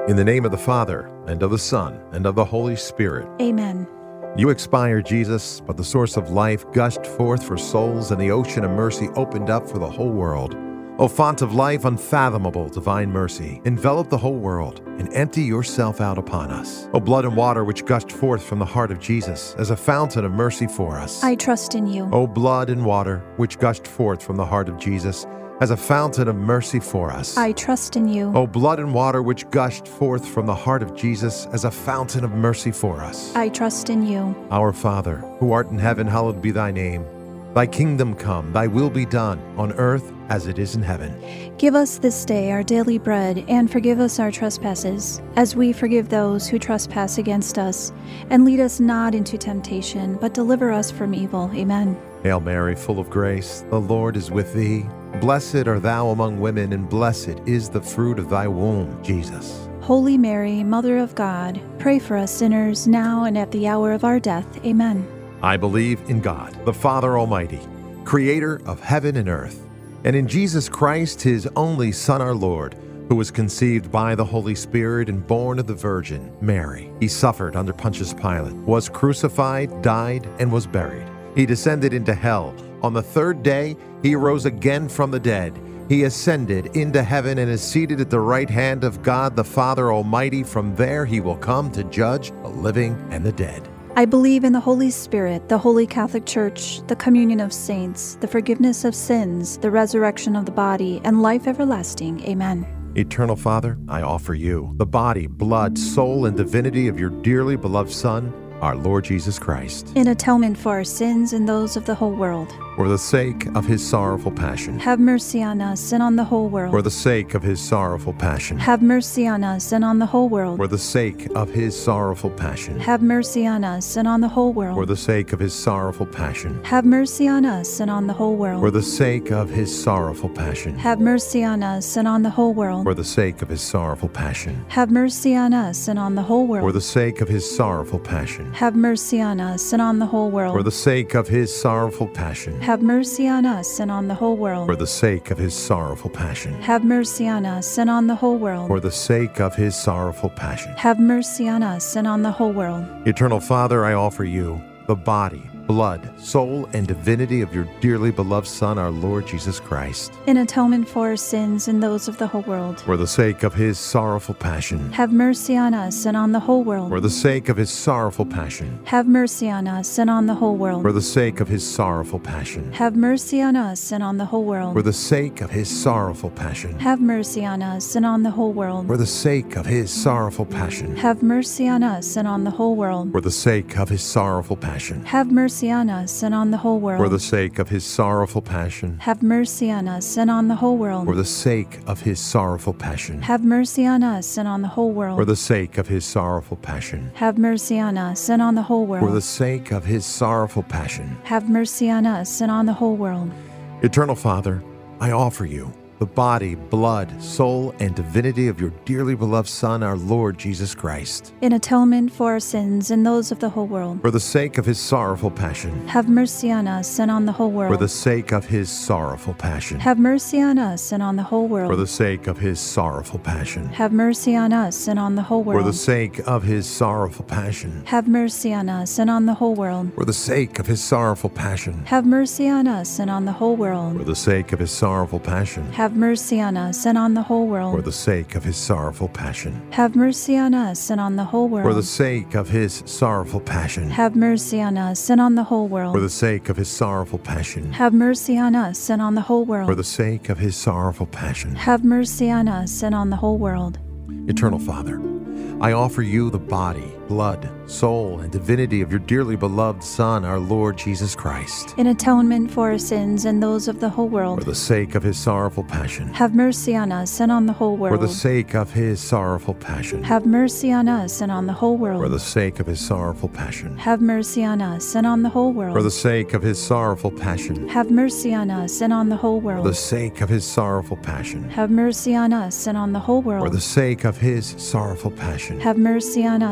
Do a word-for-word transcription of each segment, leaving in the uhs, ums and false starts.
In the name of the Father, and of the Son, and of the Holy Spirit. Amen. You expired, Jesus, but the source of life gushed forth for souls, and the ocean of mercy opened up for the whole world. O font of life, unfathomable divine mercy, envelop the whole world and empty yourself out upon us. O blood and water which gushed forth from the heart of Jesus as a fountain of mercy for us. I trust in you. O blood and water which gushed forth from the heart of Jesus as a fountain of mercy for us. I trust in you. O blood and water which gushed forth from the heart of Jesus as a fountain of mercy for us. I trust in you. Our Father, who art in heaven, hallowed be thy name. Thy kingdom come, thy will be done, on earth as it is in heaven. Give us this day our daily bread, and forgive us our trespasses, as we forgive those who trespass against us. And lead us not into temptation, but deliver us from evil. Amen. Hail Mary, full of grace, the Lord is with thee. Blessed art thou among women, and blessed is the fruit of thy womb, Jesus. Holy Mary, Mother of God, pray for us sinners, now and at the hour of our death. Amen. I believe in God, the Father Almighty, creator of heaven and earth, and in Jesus Christ, his only Son, our Lord, who was conceived by the Holy Spirit and born of the Virgin Mary. He suffered under Pontius Pilate, was crucified, died, and was buried. He descended into hell. On the third day, he arose again from the dead. He ascended into heaven and is seated at the right hand of God, the Father Almighty. From there he will come to judge the living and the dead. I believe in the Holy Spirit, the Holy Catholic Church, the communion of saints, the forgiveness of sins, the resurrection of the body, and life everlasting. Amen. Eternal Father, I offer you the body, blood, soul, and divinity of your dearly beloved Son, our Lord Jesus Christ, in atonement for our sins and those of the whole world. For the sake of his sorrowful passion. Have mercy on us and on the whole world. For the sake of his sorrowful passion. Have mercy on us and on the whole world. For the sake of his sorrowful passion. Have mercy on us and on the whole world. For the sake of his sorrowful passion. Have mercy on us and on the whole world. For the sake of his sorrowful passion. Have mercy on us and on the whole world. For the sake of his sorrowful passion. Have mercy on us and on the whole world. For the sake of his sorrowful passion. Have mercy on us and on the whole world. For the sake of his sorrowful passion. Have mercy on us and on the whole world. For the sake of his sorrowful passion. Have mercy on us and on the whole world. For the sake of his sorrowful passion. Have mercy on us and on the whole world. Eternal Father, I offer you the body, blood, soul, and divinity of your dearly beloved Son, our Lord Jesus Christ, in atonement for our sins and those of the whole world. For the sake of his sorrowful passion. Have mercy on us and on the whole world. For the sake of his sorrowful passion. Have mercy on us and on the whole world. For the sake of his sorrowful passion. Have mercy on us and on the whole world. For the sake of his sorrowful passion. Have mercy on us and on the whole world. For the sake of his sorrowful passion. Have mercy on us and on the whole world. For the sake of his sorrowful passion. Have mercy on us and on the whole world. For the sake of his sorrowful passion. Have mercy on us and on the whole world. For the sake of his sorrowful passion. Have mercy on us and on the whole world. For the sake of his sorrowful passion. Have mercy on us and on the whole world. For the sake of his sorrowful passion. Have mercy on us and on the whole world. Eternal Father, I offer you the body, blood, soul, and divinity of your dearly beloved Son, our Lord Jesus Christ, in atonement for our sins and those of the whole world. For the sake of his sorrowful passion. Have mercy on us and on the whole world. For the sake of his sorrowful passion. Have mercy on us and on the whole world. For the sake of his sorrowful passion. Have mercy on us and on the whole world. For the sake of his sorrowful passion. Have mercy on us and on the whole world. For the sake of his sorrowful passion. Have mercy on us and on the whole world. For the sake of his sorrowful passion. Have mercy on us and on the whole world. For the sake of his sorrowful passion. Have mercy on us and on the whole world. For the sake of his sorrowful passion. Have mercy on us and on the whole world. For the sake of his sorrowful passion. Have mercy on us and on the whole world. For the sake of his sorrowful passion. Have mercy on us and on the whole world. Eternal Father, I offer you the body, blood, soul, and divinity of your dearly beloved Son, our Lord Jesus Christ, in atonement for our sins and those of the whole world. For the sake of his sorrowful passion. Have mercy on us and on the whole world. For the sake of his sorrowful passion. Have mercy on us and on the whole world. For the sake of his sorrowful passion. Have mercy on us and on the whole world. For the sake of his sorrowful passion. Have mercy on us and on the whole world. For the sake of his sorrowful passion. Have mercy on us and on the whole world. For the sake of his sorrowful passion. Have mercy on us and on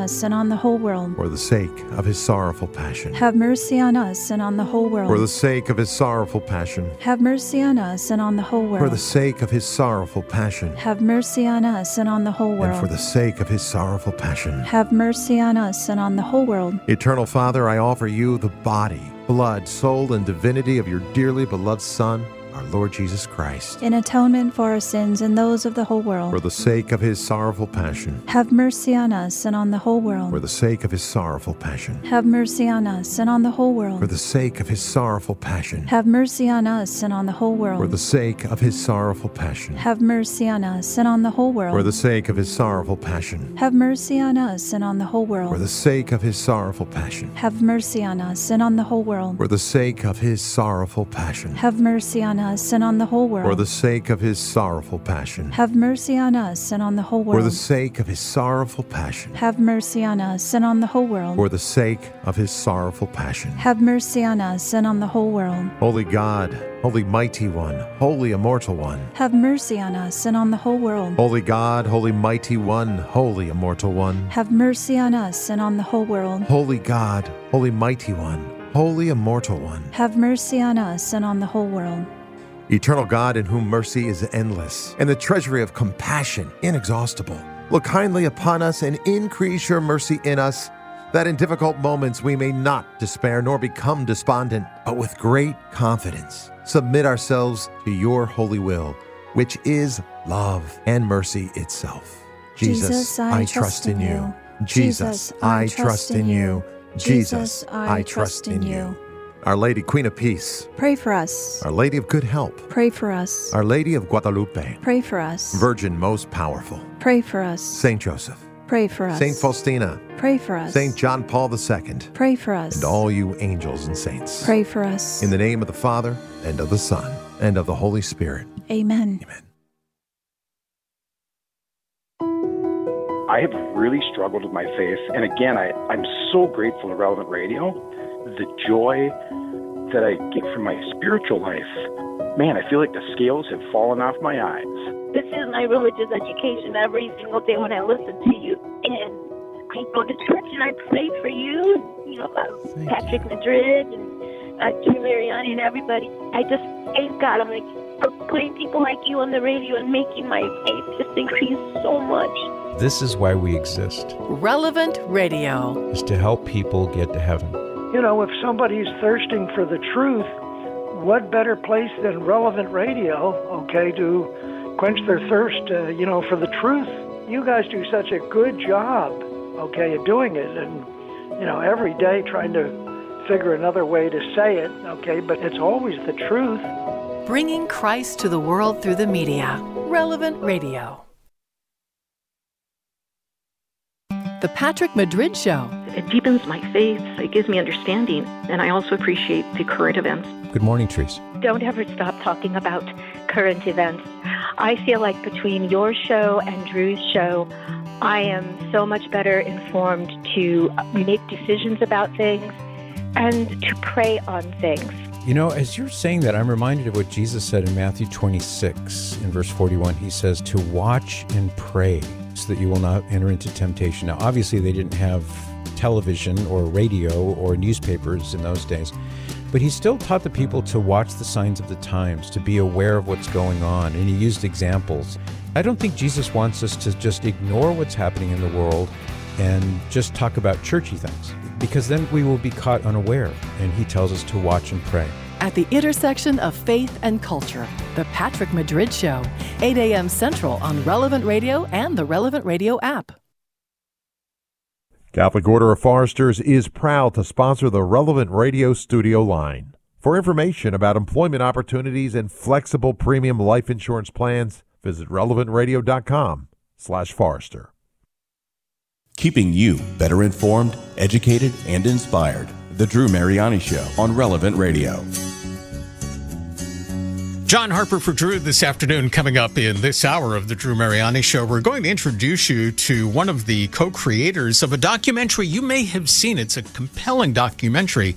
on the whole world. For the sake of his sorrowful passion. Have mercy on us and on the whole world. For the sake of his sorrowful passion. Have mercy on us and on the whole world. For the sake of his sorrowful passion. Have mercy on us and on the whole world. And for the sake of his sorrowful passion. Have mercy on us and on the whole world. Eternal Father, I offer you the body, blood, soul, and divinity of your dearly beloved Son, our Lord Jesus Christ, in atonement for our sins and those of the whole world. For the sake of his sorrowful passion. Have mercy on us and on the whole world. For the sake of his sorrowful passion. Have mercy on us and on the whole world. For the sake of his sorrowful passion. Have mercy on us and on the whole world. For the sake of his sorrowful passion. Have mercy on us and on the whole world. For the sake of his sorrowful passion. Have mercy on us and on the whole world. For the sake of his sorrowful passion. Have mercy on us and on the whole world. For the sake of his sorrowful passion. Have mercy on us and on the whole world. For the sake of his sorrowful passion. Have mercy on us and on the whole world. For the sake of his sorrowful passion. Have mercy on us and on the whole world. For the sake of his sorrowful passion. Have mercy on us and on the whole world. Holy God, Holy Mighty One, Holy Immortal One, have mercy on us and on the whole world. Holy God, Holy Mighty One, Holy Immortal One, have mercy on us and on the whole world. Holy God, Holy Mighty One, Holy Immortal One, have mercy on us and on the whole world. Eternal God, in whom mercy is endless, and the treasury of compassion inexhaustible, look kindly upon us and increase your mercy in us, that in difficult moments we may not despair nor become despondent, but with great confidence submit ourselves to your holy will, which is love and mercy itself. Jesus, Jesus I, I trust in you. Jesus, I trust in you. Jesus, I trust in you. Our Lady, Queen of Peace, pray for us. Our Lady of Good Help, pray for us. Our Lady of Guadalupe, pray for us. Virgin most powerful, pray for us. Saint Joseph, pray for us. Saint Faustina, pray for us. Saint John Paul the Second, pray for us. And all you angels and saints, pray for us. In the name of the Father, and of the Son, and of the Holy Spirit. Amen. Amen. I have really struggled with my faith, and again, I, I'm so grateful to Relevant Radio. The joy that I get from my spiritual life, man, I feel like the scales have fallen off my eyes. This is my religious education every single day when I listen to you. And I go to church and I pray for you, you know, about Thank Patrick you. Madrid and uh, Drew Mariani and everybody. I just thank God. I'm like, for putting people like you on the radio and making my faith just increase so much. This is why we exist. Relevant Radio is to help people get to heaven. You know, if somebody's thirsting for the truth, what better place than Relevant Radio, okay, to quench their thirst, uh, you know, for the truth. You guys do such a good job, okay, at doing it. And, you know, every day trying to figure another way to say it, okay, but it's always the truth. Bringing Christ to the world through the media. Relevant Radio. The Patrick Madrid Show. It deepens my faith. It gives me understanding. And I also appreciate the current events. Good morning, Therese. Don't ever stop talking about current events. I feel like between your show and Drew's show, I am so much better informed to make decisions about things and to pray on things. You know, as you're saying that, I'm reminded of what Jesus said in Matthew twenty-six, in verse forty-one. He says to watch and pray so that you will not enter into temptation. Now, obviously, they didn't have television or radio or newspapers in those days, but he still taught the people to watch the signs of the times, to be aware of what's going on, and he used examples. I don't think Jesus wants us to just ignore what's happening in the world and just talk about churchy things, because then we will be caught unaware, and he tells us to watch and pray. At the intersection of faith and culture, The Patrick Madrid Show, eight a.m. Central on Relevant Radio and the Relevant Radio app. Catholic Order of Foresters is proud to sponsor the Relevant Radio studio line. For information about employment opportunities and flexible premium life insurance plans, visit relevant radio dot com slash Forester. Keeping you better informed, educated, and inspired. The Drew Mariani Show on Relevant Radio. John Harper for Drew this afternoon. Coming up in this hour of the Drew Mariani Show, we're going to introduce you to one of the co-creators of a documentary you may have seen. It's a compelling documentary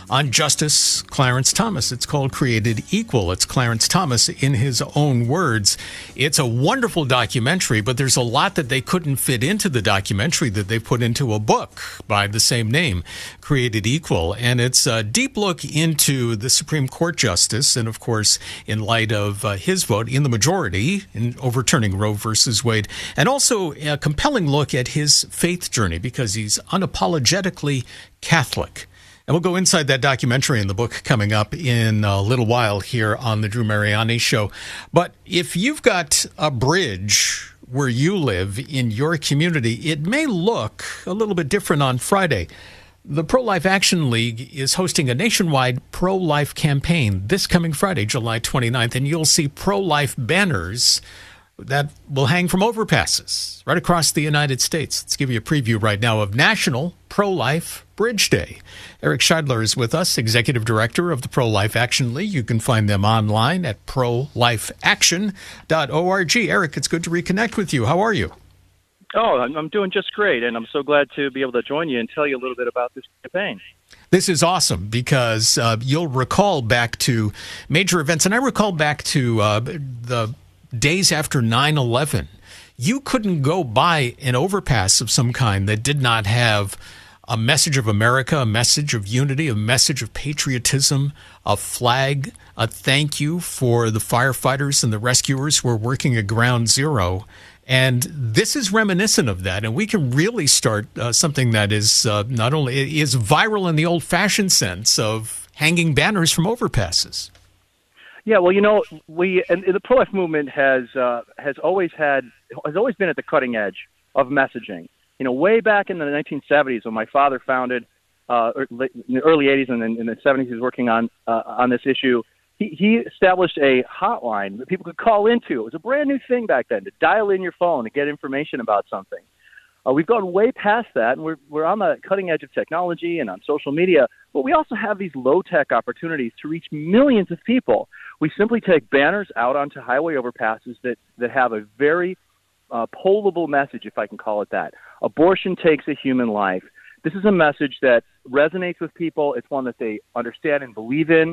on Justice Clarence Thomas. It's called Created Equal. It's Clarence Thomas in his own words. It's a wonderful documentary, but there's a lot that they couldn't fit into the documentary that they put into a book by the same name, Created Equal. And it's a deep look into the Supreme Court justice, and of course, in light of uh, his vote in the majority in overturning Roe versus Wade, and also a compelling look at his faith journey because he's unapologetically Catholic. And we'll go inside that documentary in the book coming up in a little while here on the Drew Mariani Show. But if you've got a bridge where you live in your community, it may look a little bit different on Friday. The Pro-Life Action League is hosting a nationwide pro-life campaign this coming Friday, July twenty-ninth, and you'll see pro-life banners that will hang from overpasses right across the United States. Let's give you a preview right now of National Pro-Life Bridge Day. Eric Scheidler is with us, Executive Director of the Pro-Life Action League. You can find them online at pro life action dot org. Eric, it's good to reconnect with you. How are you? Oh, I'm doing just great, and I'm so glad to be able to join you and tell you a little bit about this campaign. This is awesome because uh, you'll recall back to major events, and I recall back to uh, the days after nine eleven, you couldn't go by an overpass of some kind that did not have a message of America, a message of unity, a message of patriotism, a flag, a thank you for the firefighters and the rescuers who are working at Ground Zero. And this is reminiscent of that, and we can really start uh, something that is uh, not only is viral in the old-fashioned sense of hanging banners from overpasses. Yeah, well, you know, we and the pro-life movement has uh, has always had has always been at the cutting edge of messaging. You know, way back in the nineteen seventies when my father founded, uh, in the early eighties and in the seventies, he was working on uh, on this issue. He, he established a hotline that people could call into. It was a brand new thing back then to dial in your phone to get information about something. Uh, we've gone way past that, and we're we're on the cutting edge of technology and on social media. But we also have these low-tech opportunities to reach millions of people. We simply take banners out onto highway overpasses that, that have a very uh, pollable message, if I can call it that. Abortion takes a human life. This is a message that resonates with people. It's one that they understand and believe in.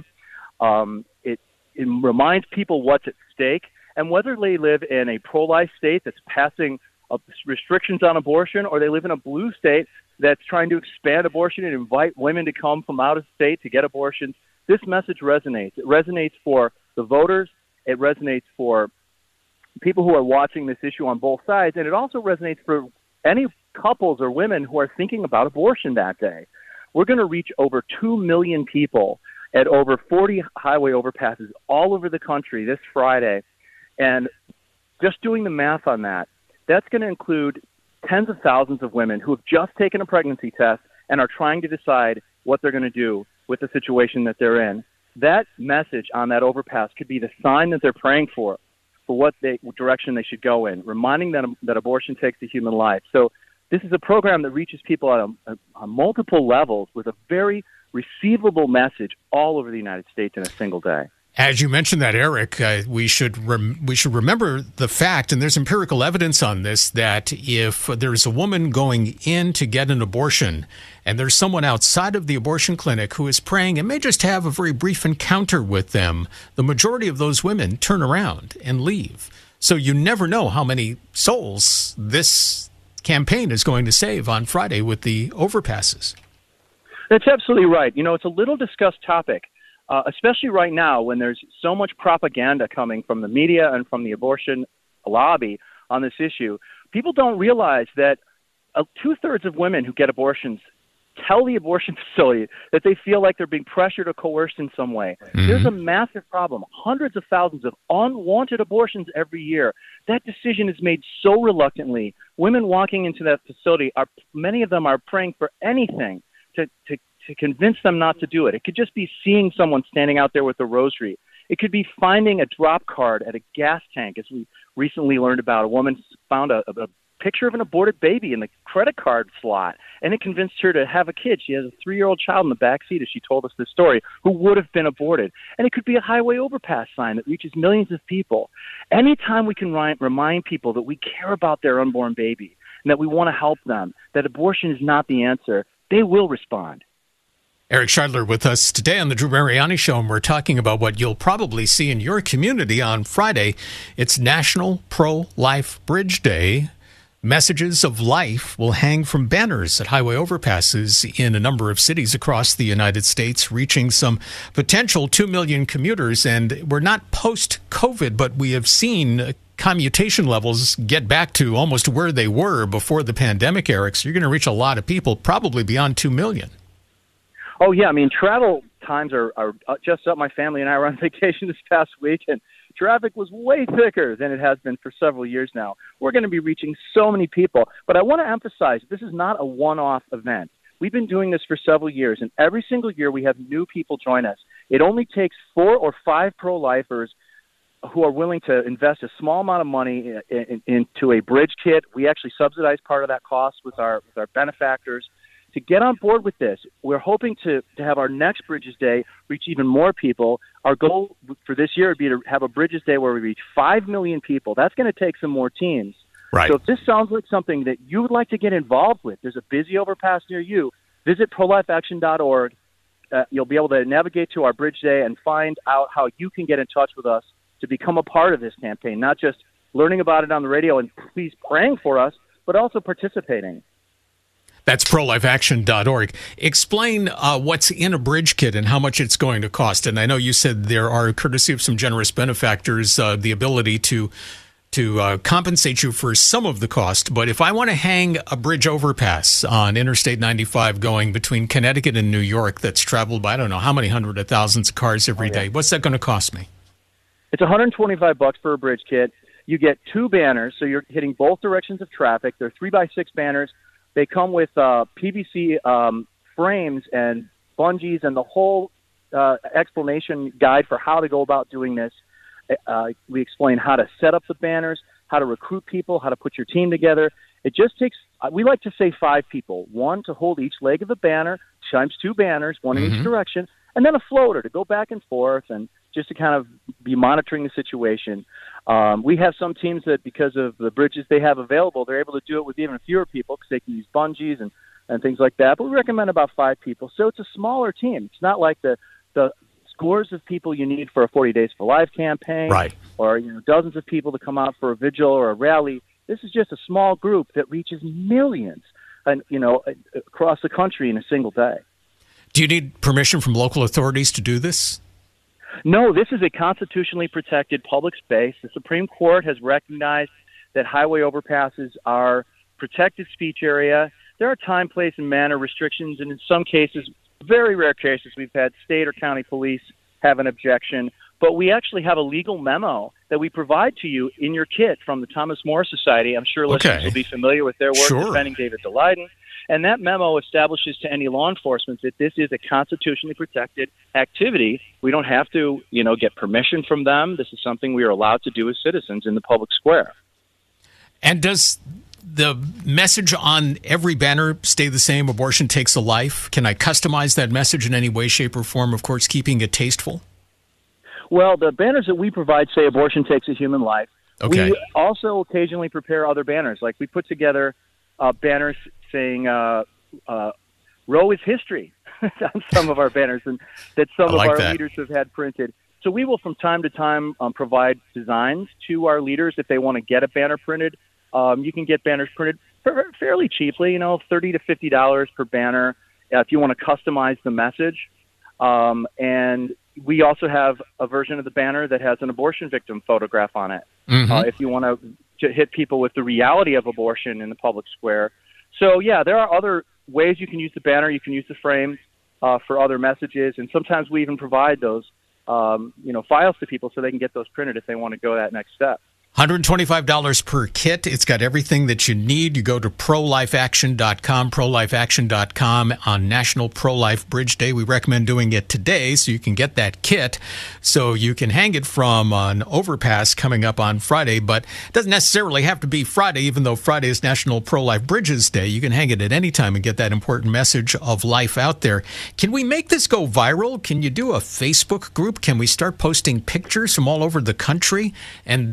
Um, it, it reminds people what's at stake. And whether they live in a pro-life state that's passing uh, restrictions on abortion, or they live in a blue state that's trying to expand abortion and invite women to come from out of state to get abortions, this message resonates. It resonates for the voters. It resonates for people who are watching this issue on both sides. And it also resonates for any couples or women who are thinking about abortion that day. We're going to reach over two million people at over forty highway overpasses all over the country this Friday. And just doing the math on that, that's going to include tens of thousands of women who have just taken a pregnancy test and are trying to decide what they're going to do with the situation that they're in. That message on that overpass could be the sign that they're praying for, for what they, direction they should go in, reminding them that abortion takes a human life. So this is a program that reaches people on, a, on multiple levels with a very receivable message all over the United States in a single day. As you mentioned that, Eric, uh, we should rem- we should remember the fact, and there's empirical evidence on this, that if there's a woman going in to get an abortion and there's someone outside of the abortion clinic who is praying and may just have a very brief encounter with them, the majority of those women turn around and leave. So you never know how many souls this campaign is going to save on Friday with the overpasses. That's absolutely right. You know, it's a little discussed topic. Uh, especially right now when there's so much propaganda coming from the media and from the abortion lobby on this issue. People don't realize that uh, two-thirds of women who get abortions tell the abortion facility that they feel like they're being pressured or coerced in some way. Mm-hmm. There's a massive problem. Hundreds of thousands of unwanted abortions every year. That decision is made so reluctantly. Women walking into that facility, are many of them are praying for anything to, to to convince them not to do it. It could just be seeing someone standing out there with a rosary. It could be finding a drop card at a gas tank, as we recently learned about. A woman found a, a picture of an aborted baby in the credit card slot, and it convinced her to have a kid. She has a three-year-old child in the back seat, as she told us this story, who would have been aborted. And it could be a highway overpass sign that reaches millions of people. Anytime we can ri- remind people that we care about their unborn baby and that we want to help them, that abortion is not the answer, they will respond. Eric Scheidler with us today on the Drew Mariani Show, and we're talking about what you'll probably see in your community on Friday. It's National Pro-Life Bridge Day. Messages of life will hang from banners at highway overpasses in a number of cities across the United States, reaching some potential two million commuters. And we're not post-COVID, but we have seen commutation levels get back to almost where they were before the pandemic, Eric. So you're going to reach a lot of people, probably beyond two million. Oh, yeah. I mean, travel times are, are just up. My family and I were on vacation this past week, and traffic was way thicker than it has been for several years now. We're going to be reaching so many people. But I want to emphasize, this is not a one-off event. We've been doing this for several years, and every single year we have new people join us. It only takes four or five pro-lifers who are willing to invest a small amount of money in, in, into a bridge kit. We actually subsidize part of that cost with our with our benefactors to get on board with this. We're hoping to, to have our next Bridges Day reach even more people. Our goal for this year would be to have a Bridges Day where we reach five million people. That's going to take some more teams. Right. So if this sounds like something that you would like to get involved with, there's a busy overpass near you, visit pro life action dot org. Uh, you'll be able to navigate to our Bridge Day and find out how you can get in touch with us to become a part of this campaign, not just learning about it on the radio and please praying for us, but also participating. That's pro life action dot org. Explain uh, what's in a bridge kit and how much it's going to cost. And I know you said there are, courtesy of some generous benefactors, uh, the ability to to uh, compensate you for some of the cost. But if I want to hang a bridge overpass on Interstate ninety-five going between Connecticut and New York that's traveled by, I don't know how many hundred of thousands of cars every oh, yeah. day, what's that going to cost me? It's one hundred twenty-five bucks for a bridge kit. You get two banners, so you're hitting both directions of traffic. They're three by six banners. They come with uh, P V C um, frames and bungees and the whole uh, explanation guide for how to go about doing this. Uh, we explain how to set up the banners, how to recruit people, how to put your team together. It just takes, we like to say five people, one to hold each leg of the banner, times two banners, one mm-hmm. in each direction, and then a floater to go back and forth and just to kind of be monitoring the situation. Um, we have some teams that, because of the bridges they have available, they're able to do it with even fewer people because they can use bungees and, and things like that. But we recommend about five people. So it's a smaller team. It's not like the, the scores of people you need for a forty Days for Life campaign, right, or you know dozens of people to come out for a vigil or a rally. This is just a small group that reaches millions, and you know, across the country in a single day. Do you need permission from local authorities to do this? No, this is a constitutionally protected public space. The Supreme Court has recognized that highway overpasses are protected speech area. There are time, place, and manner restrictions, and in some cases, very rare cases, we've had state or county police have an objection. But we actually have a legal memo that we provide to you in your kit from the Thomas More Society. I'm sure listeners okay. will be familiar with their work sure. defending David Daleiden. And that memo establishes to any law enforcement that this is a constitutionally protected activity. We don't have to, you know, get permission from them. This is something we are allowed to do as citizens in the public square. And does the message on every banner stay the same? Abortion takes a life. Can I customize that message in any way, shape, or form? Of course, keeping it tasteful. Well, the banners that we provide say abortion takes a human life. Okay. We also occasionally prepare other banners. Like we put together uh, banners saying uh, uh, Roe is history on some of our banners, and that some like of our that. leaders have had printed. So we will from time to time um, provide designs to our leaders if they want to get a banner printed. Um, you can get banners printed fairly cheaply, you know, thirty to fifty dollars per banner uh, if you want to customize the message. Um, and we also have a version of the banner that has an abortion victim photograph on it. Mm-hmm. Uh, if you want to hit people with the reality of abortion in the public square. So, yeah, there are other ways you can use the banner. You can use the frame uh, for other messages. And sometimes we even provide those, um, you know, files to people so they can get those printed if they want to go that next step. one hundred twenty-five dollars per kit. It's got everything that you need. You go to pro life action dot com, pro life action dot com on National Pro-Life Bridge Day. We recommend doing it today so you can get that kit so you can hang it from an overpass coming up on Friday. But it doesn't necessarily have to be Friday, even though Friday is National Pro-Life Bridges Day. You can hang it at any time and get that important message of life out there. Can we make this go viral? Can you do a Facebook group? Can we start posting pictures from all over the country? And then also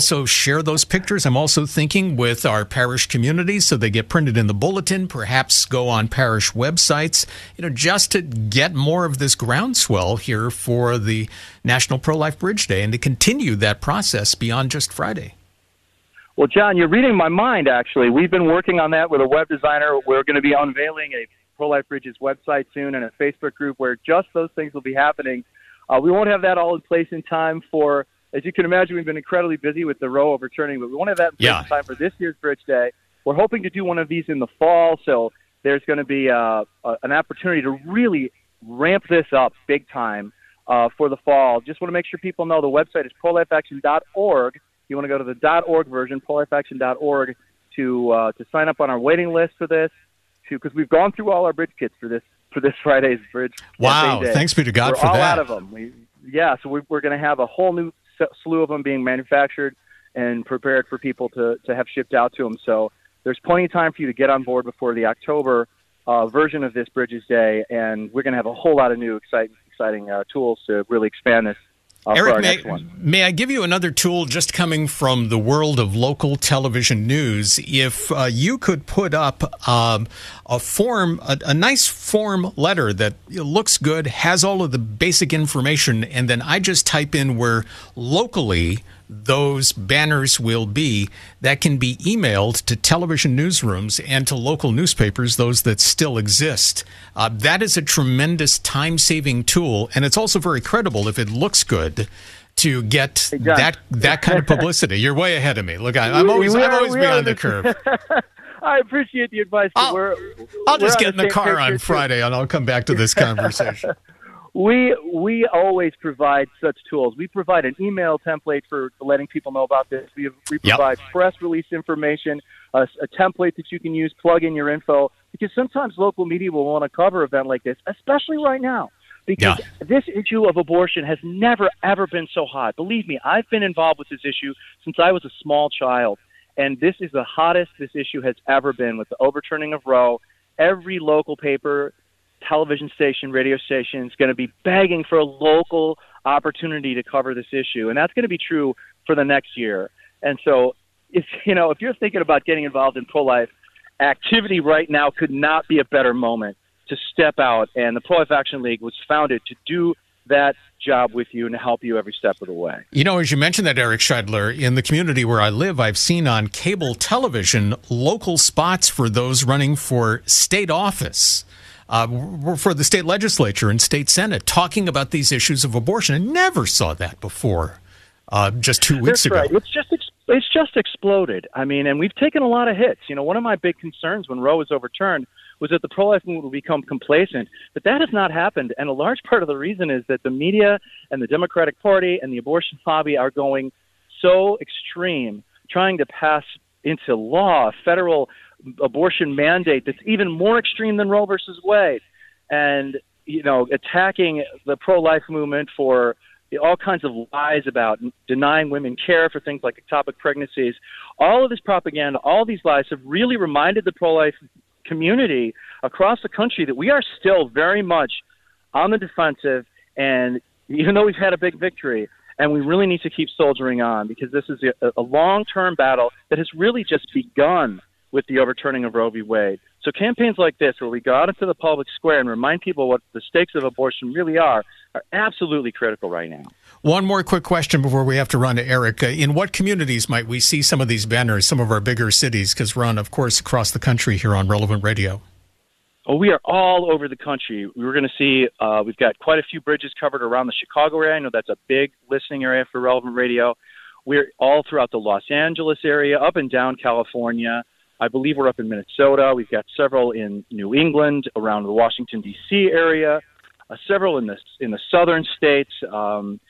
also share those pictures. I'm also thinking with our parish communities so they get printed in the bulletin, perhaps go on parish websites, you know, just to get more of this groundswell here for the National Pro-Life Bridge Day and to continue that process beyond just Friday. Well, John, you're reading my mind, actually. We've been working on that with a web designer. We're going to be unveiling a Pro-Life Bridges website soon and a Facebook group where just those things will be happening. Uh, we won't have that all in place in time for, as you can imagine, we've been incredibly busy with the Roe overturning, but we won't have that in place yeah. in time for this year's Bridge Day. We're hoping to do one of these in the fall, so there's going to be uh, a, an opportunity to really ramp this up big time uh, for the fall. Just want to make sure people know the website is pro life action dot org. You want to go to the .org version, pro life action dot org, to uh, to sign up on our waiting list for this, because we've gone through all our bridge kits for this for this Friday's Bridge Wow, Day. Thanks be to God we're for all that. out of them. We, yeah, so we, we're going to have a whole new slew of them being manufactured and prepared for people to, to have shipped out to them. So there's plenty of time for you to get on board before the October uh, version of this Bridges Day, and we're going to have a whole lot of new exciting, exciting uh, tools to really expand this. Uh, Eric, may, may I give you another tool just coming from the world of local television news? If uh, you could put up um, a form, a, a nice form letter that looks good, has all of the basic information, and then I just type in where locally those banners will be, that can be emailed to television newsrooms and to local newspapers, those that still exist. Uh, that is a tremendous time-saving tool, and it's also very credible if it looks good to get hey, that that kind of publicity. You're way ahead of me. Look, I, I'm always, we I'm are, always beyond the are, curve. I appreciate the advice. I'll, we're, I'll we're just get in the car on too. Friday, and I'll come back to this conversation. We we always provide such tools. We provide an email template for letting people know about this. We, we provide yep. press release information, a, a template that you can use, plug in your info, because sometimes local media will want to cover an event like this, especially right now, because yeah. this issue of abortion has never, ever been so hot. Believe me, I've been involved with this issue since I was a small child, and this is the hottest this issue has ever been with the overturning of Roe. Every local paper, television station, radio station is going to be begging for a local opportunity to cover this issue, and that's going to be true for the next year. And so, if you know, if you're thinking about getting involved in pro-life activity right now, could not be a better moment to step out. And the Pro-Life Action League was founded to do that job with you and to help you every step of the way. You know, as you mentioned that, Eric Scheidler, in the community where I live, I've seen on cable television local spots for those running for state office. Uh, for the state legislature and state senate, talking about these issues of abortion. I never saw that before, uh, just two weeks That's ago. Right. It's just it's just exploded. I mean, and we've taken a lot of hits. You know, one of my big concerns when Roe was overturned was that the pro-life movement would become complacent, but that has not happened. And a large part of the reason is that the media and the Democratic Party and the abortion lobby are going so extreme, trying to pass into law federal abortion mandate that's even more extreme than Roe versus Wade, and you know, attacking the pro-life movement for all kinds of lies about denying women care for things like ectopic pregnancies. All of this propaganda, all these lies have really reminded the pro-life community across the country that we are still very much on the defensive, and even though we've had a big victory, and we really need to keep soldiering on, because this is a, a long-term battle that has really just begun with the overturning of Roe v. Wade. So campaigns like this, where we go out into the public square and remind people what the stakes of abortion really are, are absolutely critical right now. One more quick question before we have to run to Eric. Uh, in what communities might we see some of these banners, some of our bigger cities, because we're on, of course, across the country here on Relevant Radio? Oh, we are all over the country. We're going to see, uh, we've got quite a few bridges covered around the Chicago area. I know that's a big listening area for Relevant Radio. We're all throughout the Los Angeles area, up and down California. I believe we're up in Minnesota. We've got several in New England, around the Washington, D C area, uh, several in the in the southern states. Um,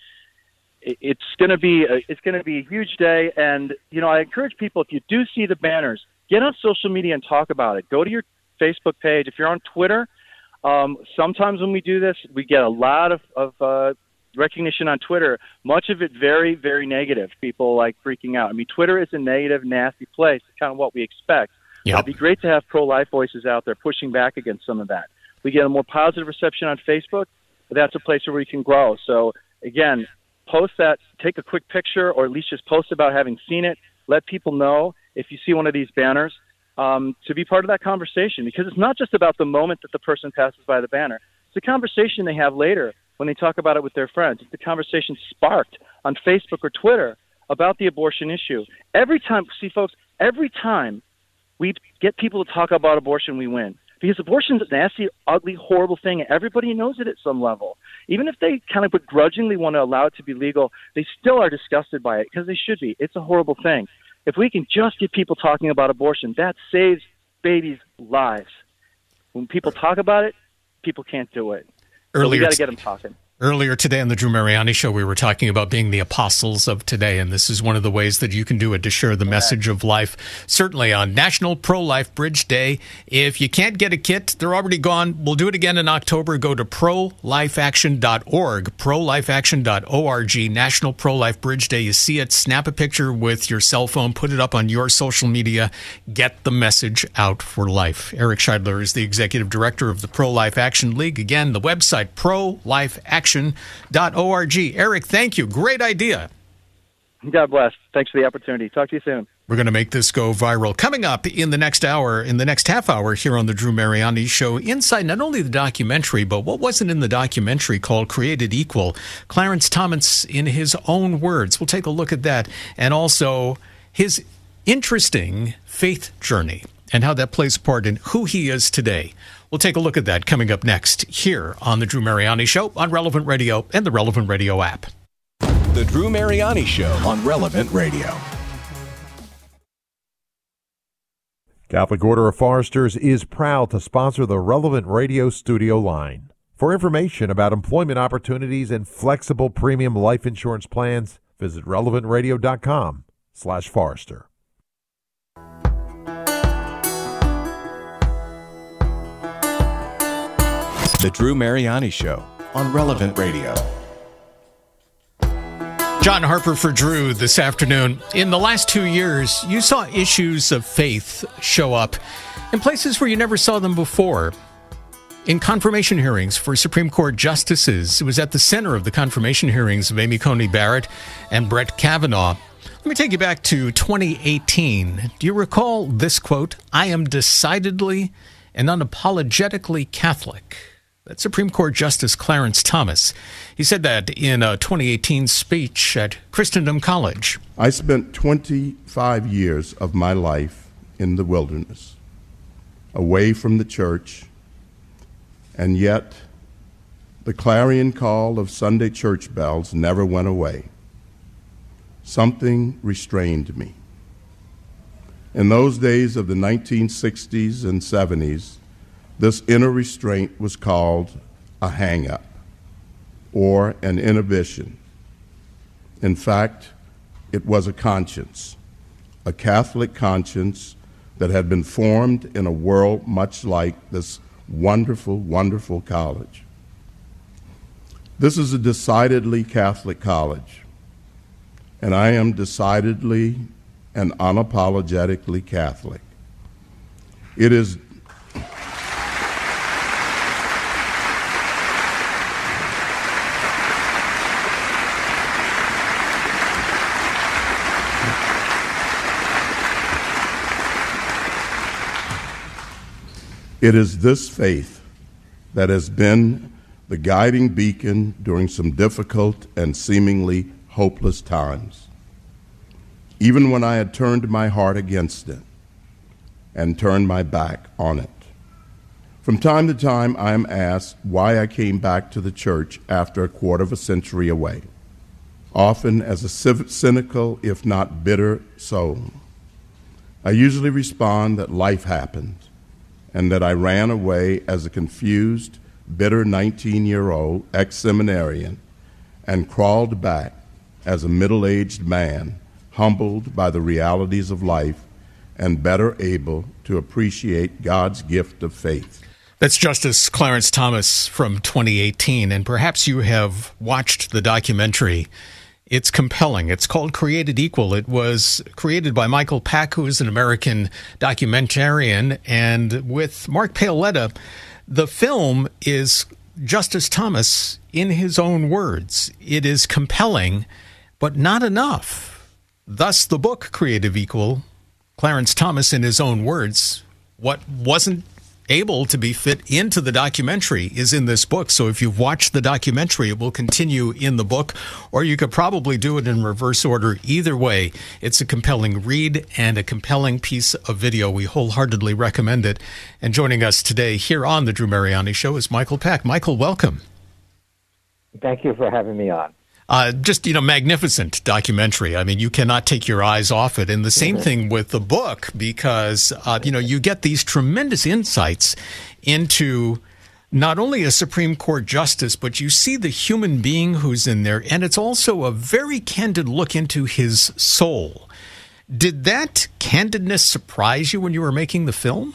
it, it's going to be a, it's going to be a huge day, and you know, I encourage people, if you do see the banners, get on social media and talk about it. Go to your Facebook page. If you're on Twitter, um, sometimes when we do this, we get a lot of, of uh, recognition on Twitter, much of it very, very negative. People like freaking out. I mean, Twitter is a negative, nasty place. It's kind of what we expect. Yep. It'd be great to have pro-life voices out there pushing back against some of that. We get a more positive reception on Facebook, but that's a place where we can grow. So, again, post that, take a quick picture, or at least just post about having seen it. Let people know if you see one of these banners, um, to be part of that conversation, because it's not just about the moment that the person passes by the banner. It's a conversation they have later when they talk about it with their friends. It's the conversation sparked on Facebook or Twitter about the abortion issue. Every time, see, folks, every time we get people to talk about abortion, we win. Because abortion is a nasty, ugly, horrible thing, and everybody knows it at some level. Even if they kind of begrudgingly want to allow it to be legal, they still are disgusted by it, because they should be. It's a horrible thing. If we can just get people talking about abortion, that saves babies' lives. When people talk about it, people can't do it. So we got to get them talking. Earlier today on the Drew Mariani Show, we were talking about being the apostles of today, and this is one of the ways that you can do it to share the message of life. Certainly on National Pro-Life Bridge Day. If you can't get a kit, they're already gone. We'll do it again in October. Go to pro life action dot org, pro life action dot org, National Pro-Life Bridge Day. You see it, snap a picture with your cell phone, put it up on your social media, get the message out for life. Eric Scheidler is the Executive Director of the Pro-Life Action League. Again, the website, pro life action dot org. Eric, thank you. Great idea. God bless. Thanks for the opportunity. Talk to you soon. We're going to make this go viral. Coming up in the next hour, in the next half hour here on the Drew Mariani Show, inside not only the documentary, but what wasn't in the documentary called Created Equal. Clarence Thomas, in his own words. We'll take a look at that. And also his interesting faith journey and how that plays a part in who he is today. We'll take a look at that coming up next here on The Drew Mariani Show on Relevant Radio and the Relevant Radio app. The Drew Mariani Show on Relevant Radio. Catholic Order of Foresters is proud to sponsor the Relevant Radio studio line. For information about employment opportunities and flexible premium life insurance plans, visit relevant radio dot com slash Forester. The Drew Mariani Show on Relevant Radio. John Harper for Drew this afternoon. In the last two years, you saw issues of faith show up in places where you never saw them before. In confirmation hearings for Supreme Court justices, it was at the center of the confirmation hearings of Amy Coney Barrett and Brett Kavanaugh. Let me take you back to twenty eighteen. Do you recall this quote? "I am decidedly and unapologetically Catholic." That's Supreme Court Justice Clarence Thomas. He said that in a twenty eighteen speech at Christendom College. I spent twenty-five years of my life in the wilderness, away from the church, and yet the clarion call of Sunday church bells never went away. Something restrained me. In those days of the nineteen sixties and seventies, this inner restraint was called a hang-up or an inhibition. In fact, it was a conscience, a Catholic conscience that had been formed in a world much like this wonderful, wonderful college. This is a decidedly Catholic college, and I am decidedly and unapologetically Catholic. It is It is this faith that has been the guiding beacon during some difficult and seemingly hopeless times, even when I had turned my heart against it and turned my back on it. From time to time, I am asked why I came back to the church after a quarter of a century away, often as a cynical, if not bitter, soul. I usually respond that life happened, and that I ran away as a confused, bitter nineteen-year-old ex-seminarian and crawled back as a middle-aged man, humbled by the realities of life and better able to appreciate God's gift of faith. That's Justice Clarence Thomas from twenty eighteen, and perhaps you have watched the documentary. It's compelling. It's called Created Equal. It was created by Michael Pack, who is an American documentarian, and with Mark Paoletta. The film is Justice Thomas in his own words. It is compelling, but not enough. Thus, the book, Created Equal, Clarence Thomas in his own words. What wasn't able to be fit into the documentary is in this book. So if you've watched the documentary, it will continue in the book, or you could probably do it in reverse order. Either way, it's a compelling read and a compelling piece of video. We wholeheartedly recommend it. And joining us today here on The Drew Mariani Show is Michael Peck. Michael, welcome. Thank you for having me on. Uh, just, you know, magnificent documentary. I mean, you cannot take your eyes off it. And the same mm-hmm. thing with the book, because, uh, you know, you get these tremendous insights into not only a Supreme Court justice, but you see the human being who's in there. And it's also a very candid look into his soul. Did that candidness surprise you when you were making the film?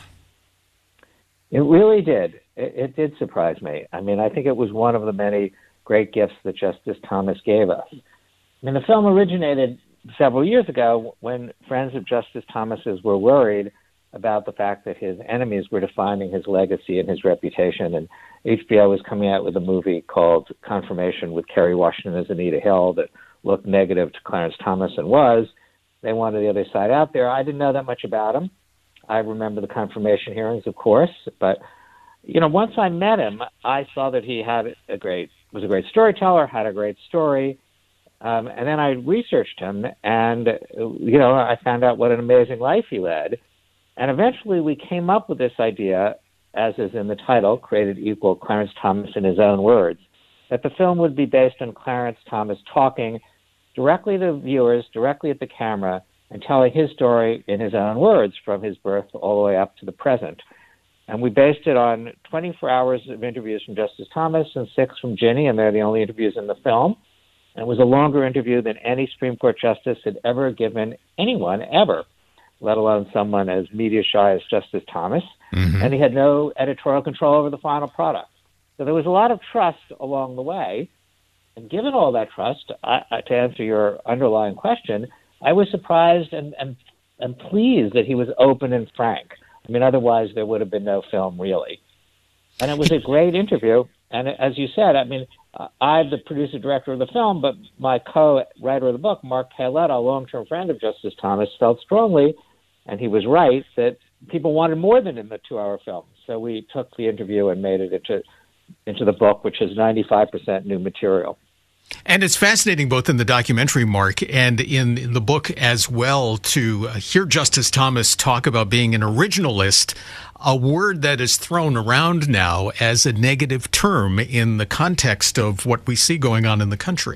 It really did. It, it did surprise me. I mean, I think it was one of the many great gifts that Justice Thomas gave us. I mean, the film originated several years ago when friends of Justice Thomas's were worried about the fact that his enemies were defining his legacy and his reputation. And H B O was coming out with a movie called Confirmation with Kerry Washington as Anita Hill that looked negative to Clarence Thomas and was. They wanted the other side out there. I didn't know that much about him. I remember the confirmation hearings, of course, but you know, once I met him, I saw that he had a great was a great storyteller, had a great story, um, and then I researched him, and you know, I found out what an amazing life he led, and eventually we came up with this idea, as is in the title, Created Equal, Clarence Thomas in his own words, that the film would be based on Clarence Thomas talking directly to viewers, directly at the camera, and telling his story in his own words from his birth all the way up to the present. And we based it on twenty-four hours of interviews from Justice Thomas and six from Ginny, and they're the only interviews in the film. And it was a longer interview than any Supreme Court justice had ever given anyone, ever, let alone someone as media-shy as Justice Thomas. Mm-hmm. And he had no editorial control over the final product. So there was a lot of trust along the way. And given all that trust, I, I, to answer your underlying question, I was surprised and, and, and pleased that he was open and frank. I mean, otherwise there would have been no film, really. And it was a great interview. And as you said, I mean, I'm the producer-director of the film, but my co-writer of the book, Mark Paoletta, a long-term friend of Justice Thomas, felt strongly, and he was right, that people wanted more than in the two-hour film. So we took the interview and made it into, into the book, which is ninety-five percent new material. And it's fascinating both in the documentary, Mark, and in, in the book as well to hear Justice Thomas talk about being an originalist, a word that is thrown around now as a negative term in the context of what we see going on in the country.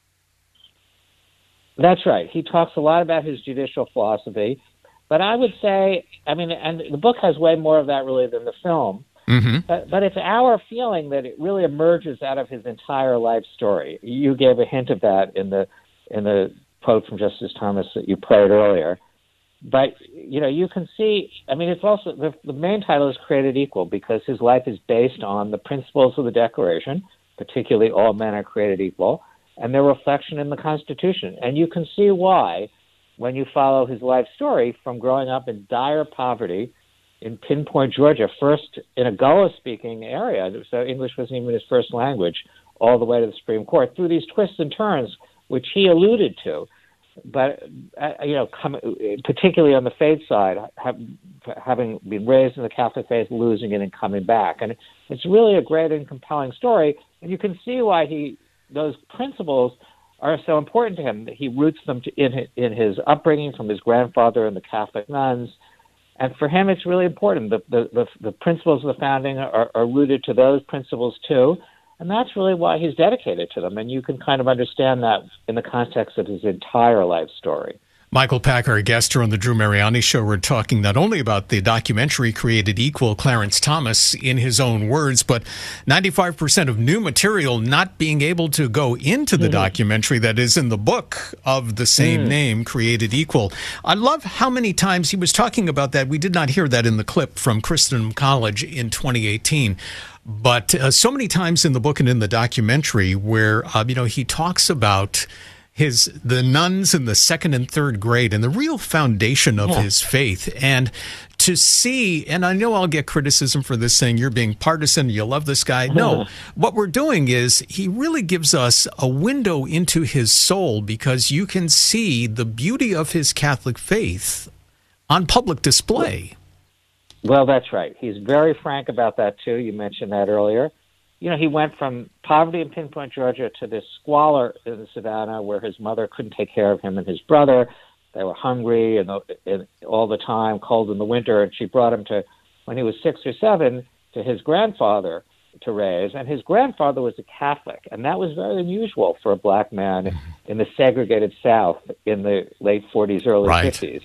That's right. He talks a lot about his judicial philosophy, but I would say, I mean, and the book has way more of that really than the film. Mm-hmm. But, but it's our feeling that it really emerges out of his entire life story. You gave a hint of that in the in the quote from Justice Thomas that you played earlier. But, you know, you can see, I mean, it's also, the, the main title is Created Equal because his life is based on the principles of the Declaration, particularly all men are created equal, and their reflection in the Constitution. And you can see why when you follow his life story from growing up in dire poverty in Pinpoint, Georgia, first in a Gullah-speaking area, so English wasn't even his first language, all the way to the Supreme Court, through these twists and turns, which he alluded to. But, uh, you know, come, particularly on the faith side, have, having been raised in the Catholic faith, losing it and coming back. And it's really a great and compelling story, and you can see why he those principles are so important to him, that he roots them to, in, his, in his upbringing from his grandfather and the Catholic nuns. And for him, it's really important. The, the, the, the principles of the founding are, are rooted to those principles, too. And that's really why he's dedicated to them. And you can kind of understand that in the context of his entire life story. Michael Peck, our guest here on the Drew Mariani Show. We're talking not only about the documentary Created Equal, Clarence Thomas, in his own words, but ninety-five percent of new material not being able to go into the mm-hmm. documentary that is in the book of the same mm. name, Created Equal. I love how many times he was talking about that. We did not hear that in the clip from Christendom College in twenty eighteen. But uh, so many times in the book and in the documentary where, uh, you know, he talks about his the nuns in the second and third grade and the real foundation of yeah. his faith. And to see, and I know I'll get criticism for this, saying you're being partisan, you love this guy. No, what we're doing is he really gives us a window into his soul, because you can see the beauty of his Catholic faith on public display. Well, that's right. He's very frank about that, too. You mentioned that earlier. You know, he went from poverty in Pinpoint, Georgia, to this squalor in Savannah, where his mother couldn't take care of him and his brother. They were hungry and, and all the time, cold in the winter, and she brought him to, when he was six or seven, to his grandfather to raise. And his grandfather was a Catholic, and that was very unusual for a black man in the segregated South in the late forties, early right. fifties.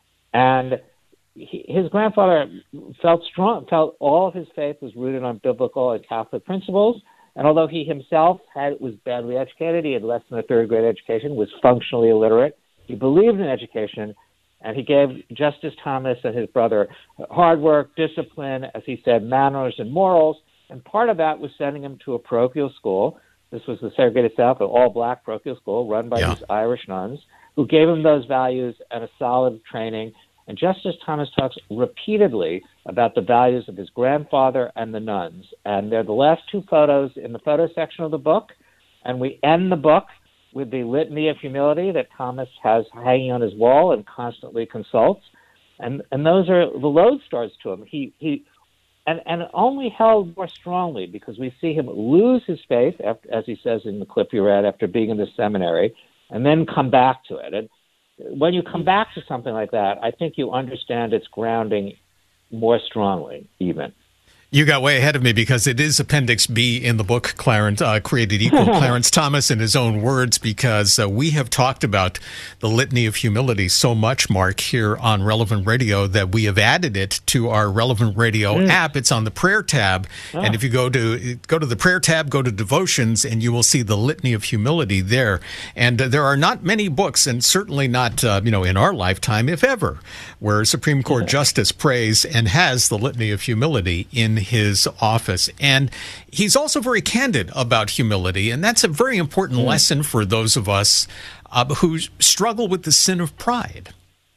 And he, his grandfather felt strong, felt all of his faith was rooted on biblical and Catholic principles. And although he himself had was badly educated, he had less than a third grade education, was functionally illiterate, he believed in education, and he gave Justice Thomas and his brother hard work, discipline, as he said, manners and morals. And part of that was sending him to a parochial school. This was the segregated South, an all-black parochial school run by yeah. these Irish nuns, who gave him those values and a solid training. And Justice Thomas talks repeatedly about the values of his grandfather and the nuns. And they're the last two photos in the photo section of the book. And we end the book with the Litany of Humility that Thomas has hanging on his wall and constantly consults. And and those are the lodestars to him. He he and, and only held more strongly because we see him lose his faith, after, as he says in the clip you read, after being in the seminary, and then come back to it. And when you come back to something like that, I think you understand its grounding more strongly, even. You got way ahead of me, because it is Appendix B in the book, Clarence, uh, Created Equal, Clarence Thomas in his own words, because uh, we have talked about the Litany of Humility so much, Mark, here on Relevant Radio, that we have added it to our Relevant Radio mm. app. It's on the prayer tab. Oh. And if you go to go to the prayer tab, go to devotions, and you will see the Litany of Humility there. And uh, there are not many books, and certainly not, uh, you know, in our lifetime, if ever, where Supreme Court yeah. Justice prays and has the Litany of Humility in his office. And he's also very candid about humility, and that's a very important mm. lesson for those of us uh, who struggle with the sin of pride.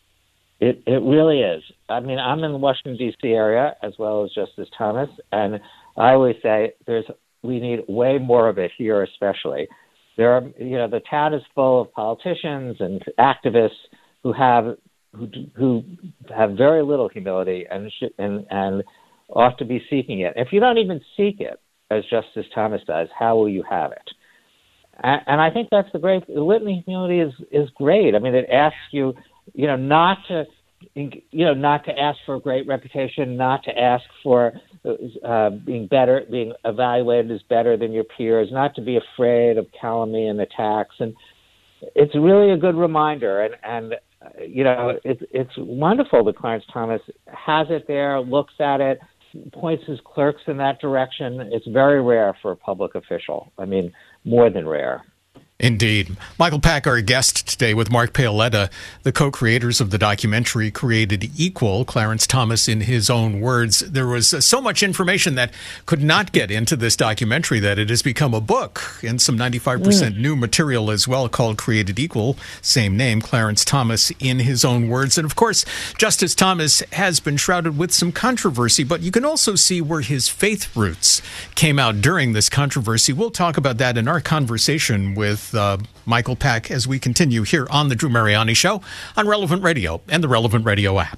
It it really is. I mean, I'm in the Washington, D C area, as well as Justice Thomas, and I always say there's we need way more of it here, especially. There are, you know, the town is full of politicians and activists who have who who have very little humility and and and ought to be seeking it. If you don't even seek it, as Justice Thomas does, how will you have it? And, and I think that's the great, the Litany of Humility is, is great. I mean, it asks you, you know, not to, you know, not to ask for a great reputation, not to ask for uh, being better, being evaluated as better than your peers, not to be afraid of calumny and attacks. And it's really a good reminder. And, and uh, you know, it, it's wonderful that Clarence Thomas has it there, looks at it, points his clerks in that direction. It's very rare for a public official. I mean, more than rare. Indeed. Michael Pack, our guest today with Mark Paoletta, the co-creators of the documentary Created Equal, Clarence Thomas in his own words. There was uh, so much information that could not get into this documentary that it has become a book, and some ninety-five percent mm. new material as well called Created Equal, same name, Clarence Thomas in his own words. And of course, Justice Thomas has been shrouded with some controversy, but you can also see where his faith roots came out during this controversy. We'll talk about that in our conversation with Uh, Michael Pack as we continue here on the Drew Mariani Show on Relevant Radio and the Relevant Radio app.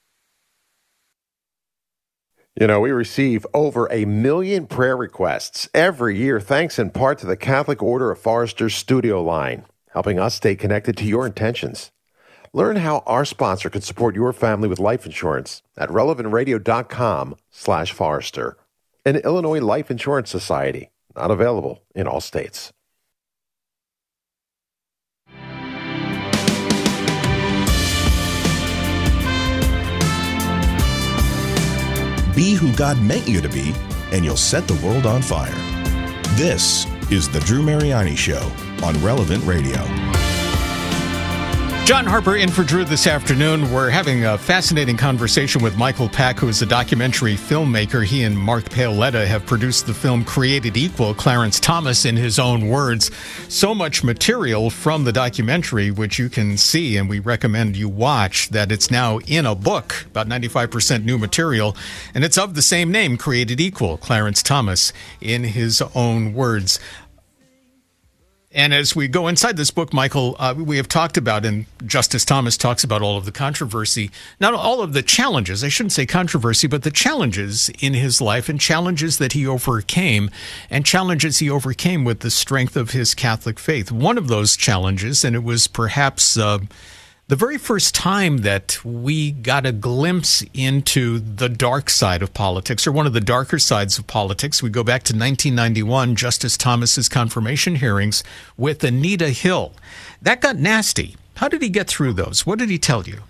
You know, we receive over a million prayer requests every year, thanks in part to the Catholic Order of Foresters Studio Line, helping us stay connected to your intentions. Learn how our sponsor can support your family with life insurance at relevantradio.com slash Forester. An Illinois Life Insurance Society, not available in all states. Be who God meant you to be, and you'll set the world on fire. This is The Drew Mariani Show on Relevant Radio. John Harper in for Drew this afternoon. We're having a fascinating conversation with Michael Pack, who is a documentary filmmaker. He and Mark Paoletta have produced the film Created Equal, Clarence Thomas in his own words. So much material from the documentary, which you can see, and we recommend you watch, that it's now in a book, about ninety-five percent new material, and it's of the same name, Created Equal, Clarence Thomas in his own words. And as we go inside this book, Michael, uh, we have talked about, and Justice Thomas talks about all of the controversy, not all of the challenges, I shouldn't say controversy, but the challenges in his life and challenges that he overcame and challenges he overcame with the strength of his Catholic faith. One of those challenges, and it was perhaps uh, the very first time that we got a glimpse into the dark side of politics, or one of the darker sides of politics. We go back to nineteen ninety-one, Justice Thomas's confirmation hearings with Anita Hill. That got nasty. How did he get through those? What did he tell you?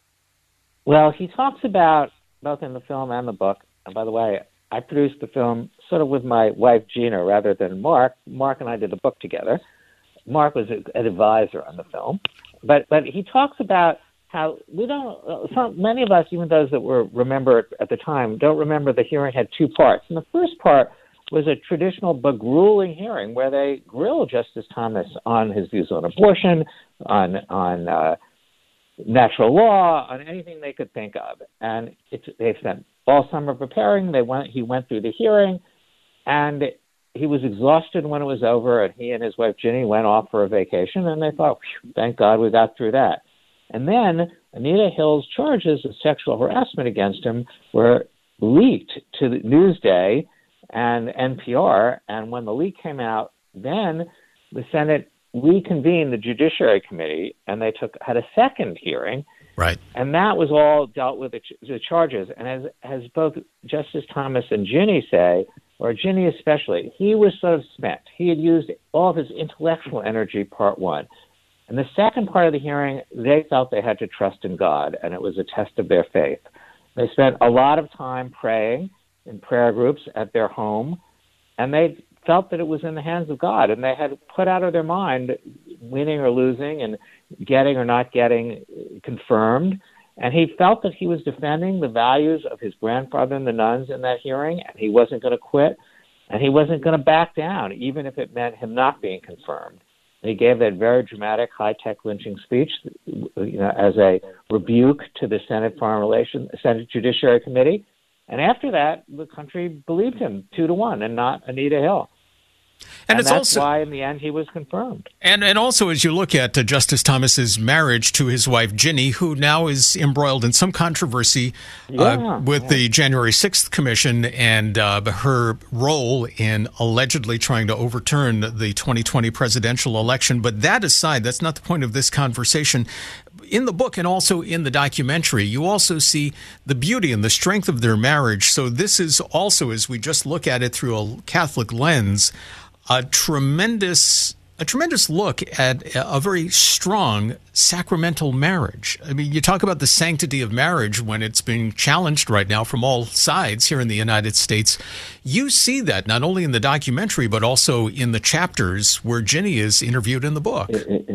Well, he talks about, both in the film and the book, and by the way, I produced the film sort of with my wife, Gina, rather than Mark. Mark and I did the book together. Mark was an advisor on the film. But but he talks about how we don't, some, many of us, even those that were remember at the time, don't remember the hearing had two parts. And the first part was a traditional but grueling hearing where they grilled Justice Thomas on his views on abortion, on on uh, natural law, on anything they could think of. And it's, they spent all summer preparing. They went. He went through the hearing, and he was exhausted when it was over, and he and his wife, Ginny, went off for a vacation, and they thought, thank God we got through that. And then Anita Hill's charges of sexual harassment against him were leaked to the Newsday and N P R, and when the leak came out, then the Senate reconvened the Judiciary Committee, and they took had a second hearing. Right. And that was all dealt with the, ch- the charges. And as, as both Justice Thomas and Ginny say, or Ginny especially, he was sort of spent. He had used all of his intellectual energy, part one. And the second part of the hearing, they felt they had to trust in God, and it was a test of their faith. They spent a lot of time praying in prayer groups at their home, and they felt that it was in the hands of God, and they had put out of their mind winning or losing and getting or not getting confirmed. And he felt that he was defending the values of his grandfather and the nuns in that hearing, and he wasn't going to quit, and he wasn't going to back down, even if it meant him not being confirmed. And he gave that very dramatic, high-tech lynching speech, you know, as a rebuke to the Senate Foreign Relations, Senate Judiciary Committee. And after that, the country believed him two to one, and not Anita Hill. And, and it's that's also why, in the end, he was confirmed. And and also, as you look at uh, Justice Thomas's marriage to his wife Ginny, who now is embroiled in some controversy uh, yeah, with yeah. the January sixth Commission and uh, her role in allegedly trying to overturn the twenty twenty presidential election. But that aside, that's not the point of this conversation. In the book and also in the documentary, you also see the beauty and the strength of their marriage. So this is also, as we just look at it through a Catholic lens, a tremendous a tremendous look at a very strong sacramental marriage. I mean, you talk about the sanctity of marriage when it's being challenged right now from all sides here in the United States. You see that not only in the documentary, but also in the chapters where Ginny is interviewed in the book.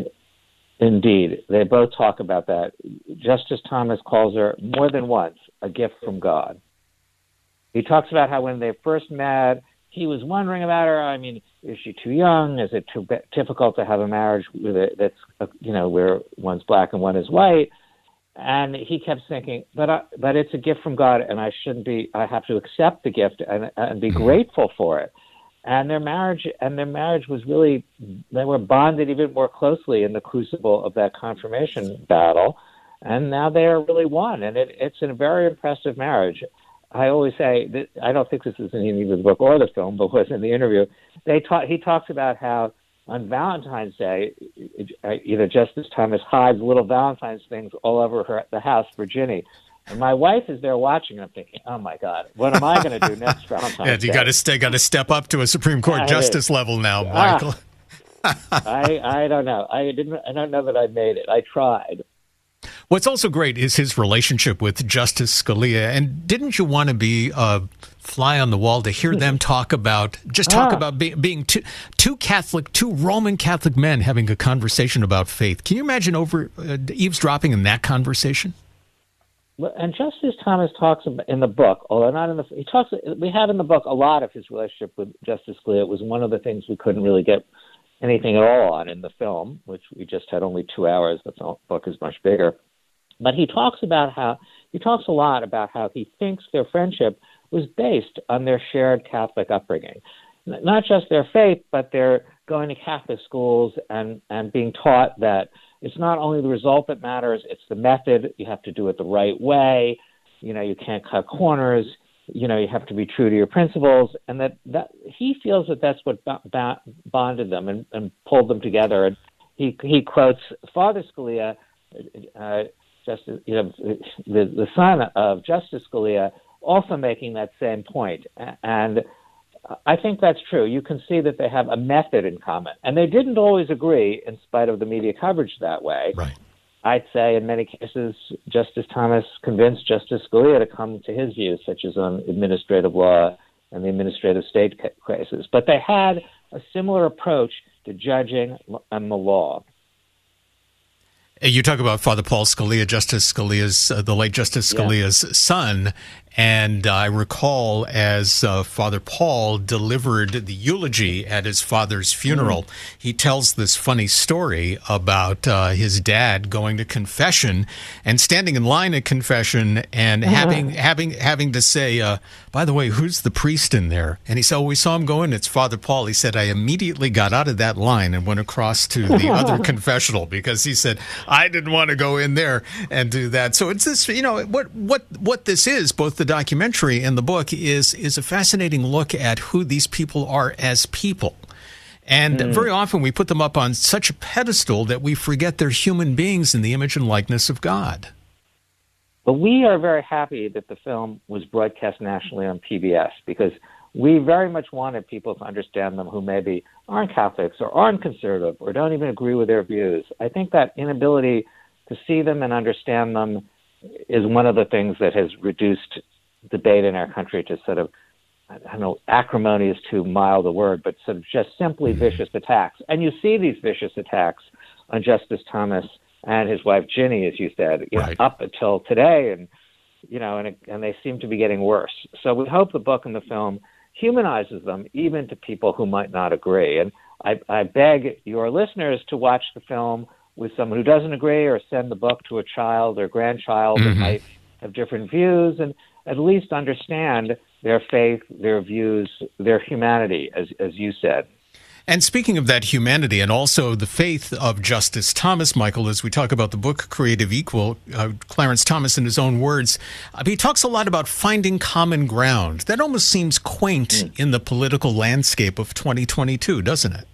Indeed. They both talk about that. Justice Thomas calls her more than once a gift from God. He talks about how when they first met, he was wondering about her. I mean, is she too young? Is it too difficult to have a marriage with a, that's, uh, you know, where one's black and one is white? And he kept thinking, but I, but it's a gift from God, and I shouldn't be. I have to accept the gift and, and be grateful for it. And their marriage, and their marriage was really, they were bonded even more closely in the crucible of that confirmation battle, and now they are really one. And it, it's a very impressive marriage. I always say that, I don't think this is in either the book or the film, but was in the interview. They talk, he talks about how on Valentine's Day, either Justice Thomas hides little Valentine's things all over her, the house for Ginny. And my wife is there watching, and I'm thinking, oh my God, what am I going to do next Valentine's yeah, you got to stay, got to step up to a Supreme Court I justice level now, Michael. Ah, I I don't know. I didn't. I don't know that I made it. I tried. What's also great is his relationship with Justice Scalia. And didn't you want to be a fly on the wall to hear them talk about, just talk Ah. about be, being two, two Catholic, two Roman Catholic men having a conversation about faith? Can you imagine over uh, eavesdropping in that conversation? Well, and Justice Thomas talks about, in the book, although not in the, he talks, we have in the book a lot of his relationship with Justice Scalia. It was one of the things we couldn't really get anything at all on in the film, which we just had only two hours, but the book is much bigger. But he talks about how, he talks a lot about how he thinks their friendship was based on their shared Catholic upbringing. N- Not just their faith, but their going to Catholic schools and, and being taught that it's not only the result that matters, it's the method. You have to do it the right way. You know, you can't cut corners. You know, you have to be true to your principles. And that, that he feels that that's what bo- bo- bonded them and, and pulled them together. And he, he quotes Father Scalia, uh, Justice, you know, the, the son of Justice Scalia, also making that same point. And I think that's true. You can see that they have a method in common. And they didn't always agree in spite of the media coverage that way. Right. I'd say in many cases, Justice Thomas convinced Justice Scalia to come to his views, such as on administrative law and the administrative state cases. But they had a similar approach to judging and the law. You talk about Father Paul Scalia, Justice Scalia's, uh, the late Justice Scalia's yeah. son, and uh, I recall as uh, Father Paul delivered the eulogy at his father's funeral, mm. he tells this funny story about uh, his dad going to confession and standing in line at confession and uh-huh. having having having to say, uh, by the way, who's the priest in there? And he said, oh, we saw him go in, it's Father Paul. He said, I immediately got out of that line and went across to the other confessional because he said, I didn't want to go in there and do that. So it's this, you know, what what what this is, both the documentary and the book, is is a fascinating look at who these people are as people. And mm. very often we put them up on such a pedestal that we forget they're human beings in the image and likeness of God. But we are very happy that the film was broadcast nationally on P B S because we very much wanted people to understand them who maybe aren't Catholics or aren't conservative or don't even agree with their views. I think that inability to see them and understand them is one of the things that has reduced debate in our country to sort of, I don't know, acrimony is too mild a word, but sort of just simply vicious attacks. And you see these vicious attacks on Justice Thomas and his wife Ginny, as you said, you right. know, up until today, and you know, and, and they seem to be getting worse. So we hope the book and the film humanizes them, even to people who might not agree. And I, I beg your listeners to watch the film with someone who doesn't agree, or send the book to a child or grandchild mm-hmm. that might have different views, and at least understand their faith, their views, their humanity, as as you said. And speaking of that humanity and also the faith of Justice Thomas, Michael, as we talk about the book Creative Equal, uh, Clarence Thomas, in his own words, uh, he talks a lot about finding common ground. That almost seems quaint mm. in the political landscape of twenty twenty-two, doesn't it?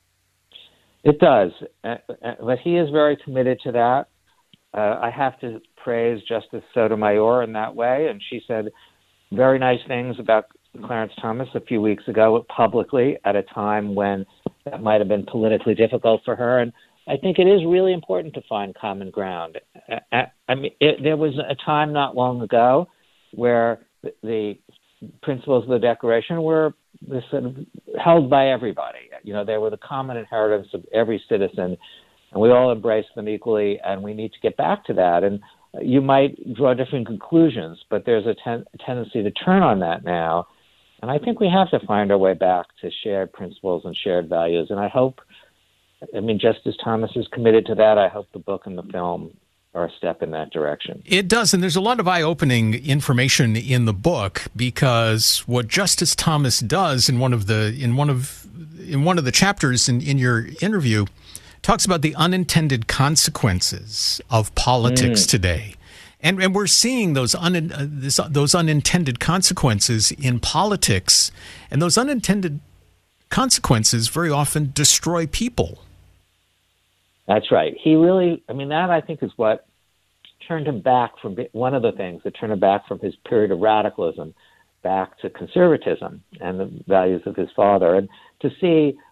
It does, uh, but he is very committed to that. Uh, I have to praise Justice Sotomayor in that way, and she said very nice things about Clarence Thomas a few weeks ago publicly at a time when that might have been politically difficult for her. And I think it is really important to find common ground. I, I mean, it, there was a time not long ago where the, the principles of the Declaration were this sort of held by everybody. You know, they were the common inheritance of every citizen, and we all embrace them equally, and we need to get back to that. And you might draw different conclusions, but there's a, ten- a tendency to turn on that now. And I think we have to find our way back to shared principles and shared values. And I hope, I mean, Justice Thomas is committed to that. I hope the book and the film are a step in that direction. It does, and there's a lot of eye-opening information in the book, because what Justice Thomas does in one of the in one of in one of the chapters in, in your interview talks about the unintended consequences of politics mm. today. And, and we're seeing those un, uh, this, those unintended consequences in politics, and those unintended consequences very often destroy people. That's right. He really, I mean, that I think is what turned him back from, one of the things that turned him back from his period of radicalism back to conservatism and the values of his father. And to see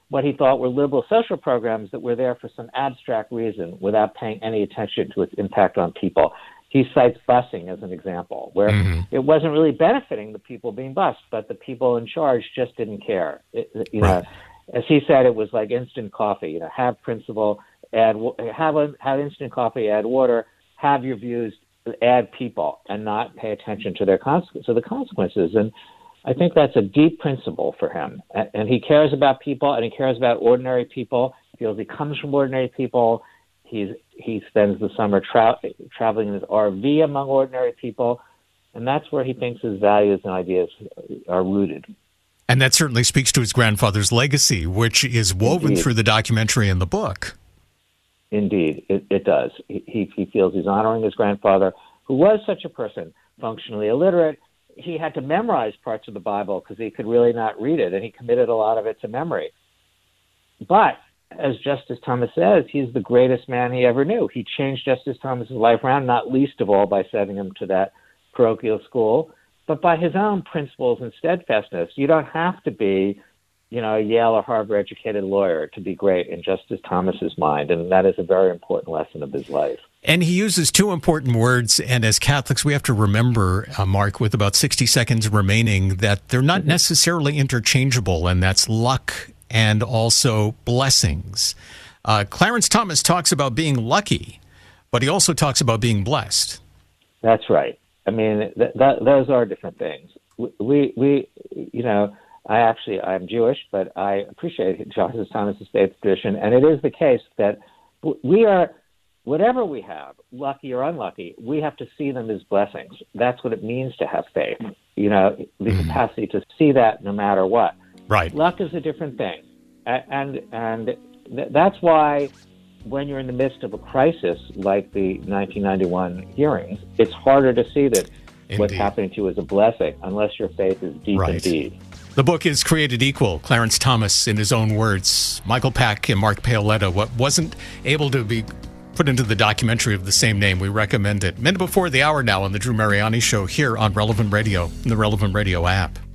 what he thought were liberal social programs that were there for some abstract reason without paying any attention to its impact on people. He cites busing as an example, where mm-hmm. it wasn't really benefiting the people being bused, but the people in charge just didn't care. It, you right. know, as he said, it was like instant coffee. You know, have principle, add have a, have instant coffee, add water, have your views, add people, and not pay attention to their consequences, to the consequences. And I think that's a deep principle for him. And he cares about people, and he cares about ordinary people. He feels he comes from ordinary people. He's, he spends the summer tra- traveling in his R V among ordinary people, and that's where he thinks his values and ideas are rooted. And that certainly speaks to his grandfather's legacy, which is woven Indeed. Through the documentary and the book. Indeed, it, it does. He, he feels he's honoring his grandfather, who was such a person, functionally illiterate. He had to memorize parts of the Bible because he could really not read it, and he committed a lot of it to memory. But as Justice Thomas says, he's the greatest man he ever knew. He changed Justice Thomas's life around, not least of all by sending him to that parochial school, but by his own principles and steadfastness. You don't have to be, you know, a Yale or Harvard educated lawyer to be great in Justice Thomas's mind, and that is a very important lesson of his life. And he uses two important words, and as Catholics, we have to remember, uh, Mark, with about sixty seconds remaining, that they're not mm-hmm. necessarily interchangeable, and that's luck and also blessings. Uh, Clarence Thomas talks about being lucky, but he also talks about being blessed. That's right. I mean, th- that, those are different things. We, we, you know, I actually, I'm Jewish, but I appreciate Justice Thomas's faith tradition, and it is the case that we are, whatever we have, lucky or unlucky, we have to see them as blessings. That's what it means to have faith. You know, the mm. capacity to see that no matter what. Right. Luck is a different thing. And and th- that's why when you're in the midst of a crisis like the nineteen ninety-one hearings, it's harder to see that indeed. What's happening to you is a blessing unless your faith is deep right. indeed. The book is Created Equal, Clarence Thomas in his own words. Michael Pack and Mark Paoletta, what wasn't able to be put into the documentary of the same name, we recommend it. Minute before the hour now on the Drew Mariani Show here on Relevant Radio and the Relevant Radio app.